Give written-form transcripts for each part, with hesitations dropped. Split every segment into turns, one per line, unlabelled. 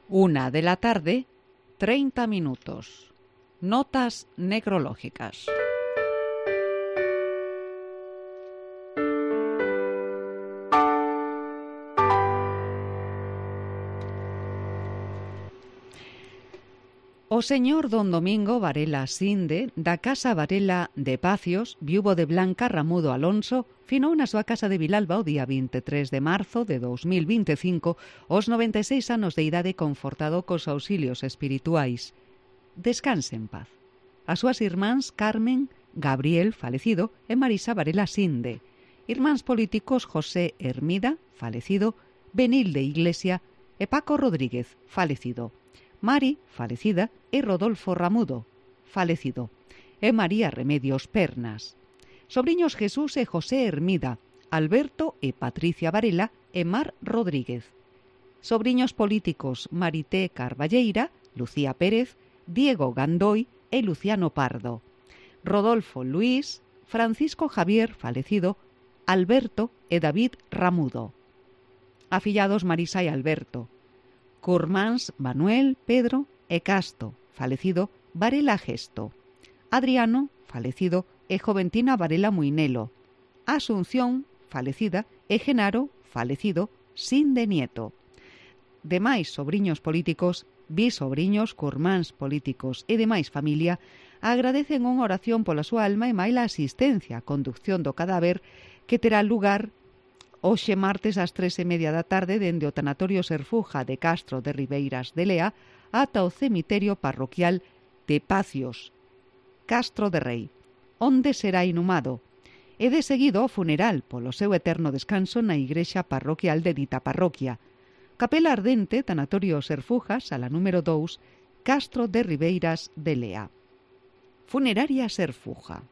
1:00 30 minutos. Notas necrológicas. O señor don Domingo Varela Sinde, da casa Varela de Pacios, viuvo de Blanca Ramudo Alonso, finou na súa casa de Vilalba o día 23 de marzo de 2025, aos 96 anos de idade, confortado cos auxilios espirituais. Descanse en paz. As súas irmáns Carmen, Gabriel, falecido, e Marisa Varela Sinde. Irmáns políticos José Hermida, falecido, Benilde Iglesia e Paco Rodríguez, falecido. Mari, falecida, e Rodolfo Ramudo, falecido, e María Remedios Pernas. Sobriños Jesús e José Hermida, Alberto e Patricia Varela e Mar Rodríguez. Sobriños políticos Marité Carballeira, Lucía Pérez, Diego Gandoy e Luciano Pardo. Rodolfo Luis, Francisco Javier, falecido, Alberto e David Ramudo. Afillados Marisa e Alberto. Curmáns Manuel, Pedro e Casto, falecido, Varela Gesto. Adriano, falecido, e Joventina Varela Muinelo. Asunción, falecida, e Genaro, falecido, Sinde Nieto. Demais sobriños políticos, bisobriños, curmáns políticos e demais familia agradecen unha oración pola súa alma e maila asistencia á conducción do cadáver que terá lugar hoxe martes ás 3:30 da tarde dende o tanatorio Serfuja de Castro de Ribeiras de Lea ata o cemiterio parroquial de Pacios, Castro de Rei, onde será inhumado, e de seguido o funeral polo seu eterno descanso na igrexa parroquial de dita parroquia. Capela Ardente, tanatorio Serfuja, sala número 2, Castro de Ribeiras de Lea. Funeraria Serfuja.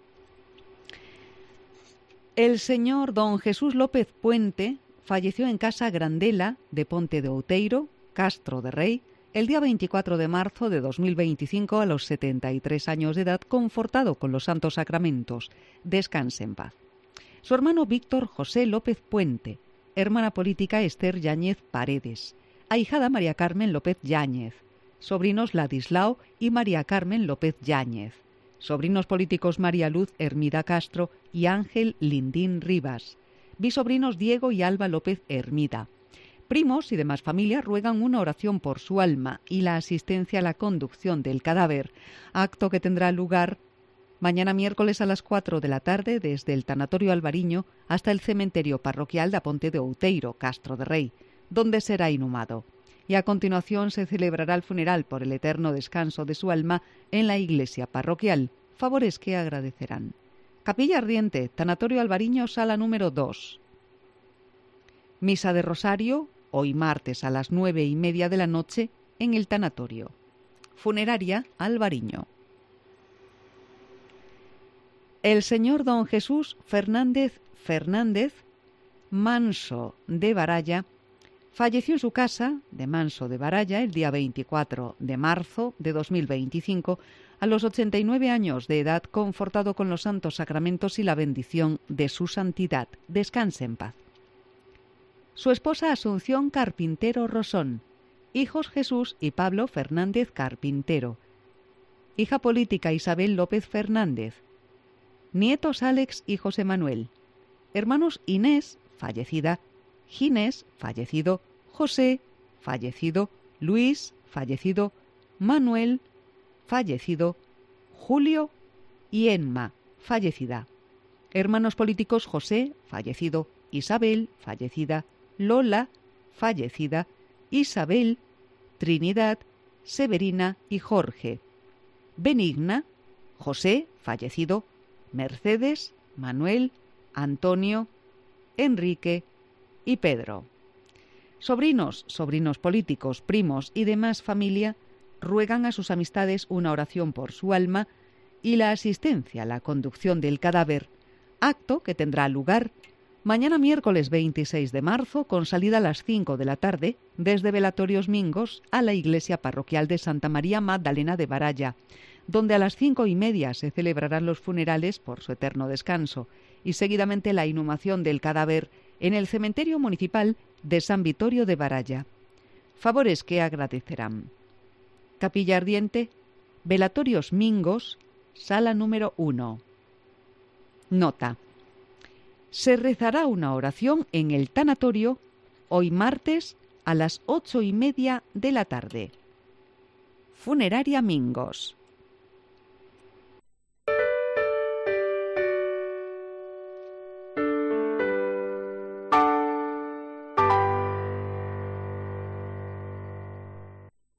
El señor don Jesús López Puente falleció en casa Grandela de Ponte de Outeiro, Castro de Rei, el día 24 de marzo de 2025 a los 73 años de edad, confortado con los santos sacramentos. Descanse en paz. Su hermano Víctor José López Puente, hermana política Esther Yáñez Paredes, ahijada María Carmen López Yáñez, sobrinos Ladislao y María Carmen López Yáñez. Sobrinos políticos María Luz Hermida Castro y Ángel Lindín Rivas. Bisobrinos Diego y Alba López Hermida. Primos y demás familia ruegan una oración por su alma y la asistencia a la conducción del cadáver, acto que tendrá lugar mañana miércoles a las 4 de la tarde desde el tanatorio Alvariño hasta el cementerio parroquial de Ponte de Outeiro, Castro de Rei, donde será inhumado. Y a continuación se celebrará el funeral por el eterno descanso de su alma en la iglesia parroquial, favores que agradecerán. Capilla Ardiente, tanatorio Alvariño, sala número 2. Misa de Rosario, hoy martes a las 9:30 de la noche, en el tanatorio. Funeraria Alvariño. El señor don Jesús Fernández Manso de Baralla falleció en su casa de Manso de Baralla el día 24 de marzo de 2025 a los 89 años de edad, confortado con los santos sacramentos y la bendición de su santidad. Descanse en paz. Su esposa Asunción Carpintero Rosón, hijos Jesús y Pablo Fernández Carpintero, hija política Isabel López Fernández, nietos Alex y José Manuel, hermanos Inés, fallecida, Ginés, fallecido, José, fallecido, Luis, fallecido, Manuel, fallecido, Julio y Emma, fallecida. Hermanos políticos José, fallecido, Isabel, fallecida, Lola, fallecida, Isabel, Trinidad, Severina y Jorge. Benigna, José, fallecido, Mercedes, Manuel, Antonio, Enrique y Pedro. Sobrinos políticos, primos y demás familia ruegan a sus amistades una oración por su alma y la asistencia a la conducción del cadáver, acto que tendrá lugar mañana miércoles 26 de marzo con salida a las 5 de la tarde desde Velatorios Mingos a la iglesia parroquial de Santa María Magdalena de Baralla, donde a las 5:30 se celebrarán los funerales por su eterno descanso y seguidamente la inhumación del cadáver en el cementerio municipal de San Vitorio de Baralla. favores que agradecerán. Capilla Ardiente, Velatorios Mingos, sala número 1. Nota. Se rezará una oración en el tanatorio hoy martes a las 8:30 de la tarde. Funeraria Mingos.